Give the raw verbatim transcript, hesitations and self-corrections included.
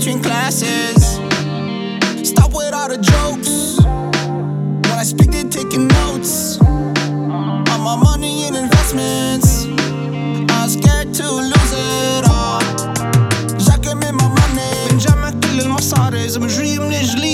teaching classes. Stop with all the jokes. When I speak, they're taking notes. All my money in investments. I'm scared to lose it all. جاكم من my money. بنجمع كل المصاري، زي ما جري من رجلي.